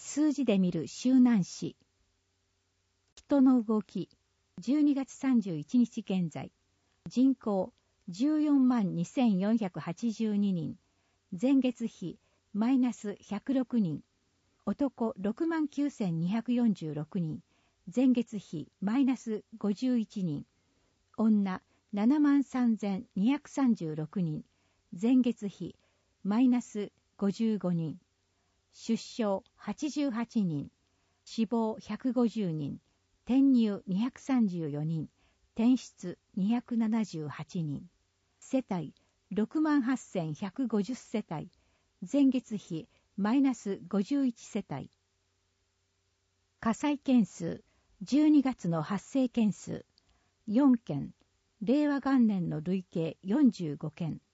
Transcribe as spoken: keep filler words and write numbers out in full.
数字で見る周南市。人の動き。じゅうにがつさんじゅういちにち現在。人口じゅうよんまんにせんよんひゃくはちじゅうににん。前月比マイナスひゃくろくにん。男ろくまんきゅうせんにひゃくよんじゅうろくにん。前月比マイナスごじゅういちにん。女ななまんさんぜんにひゃくさんじゅうろくにん。前月比マイナスごじゅうごにん。出生はちじゅうはちにん。死亡ひゃくごじゅうにん。転入にひゃくさんじゅうよにん。転出にひゃくななじゅうはちにん。世帯ろくまんはっせんひゃくごじゅう世帯。前月比マイナスごじゅういち世帯。火災件数じゅうにがつの発生件数よんけん。令和元年の累計よんじゅうごけん。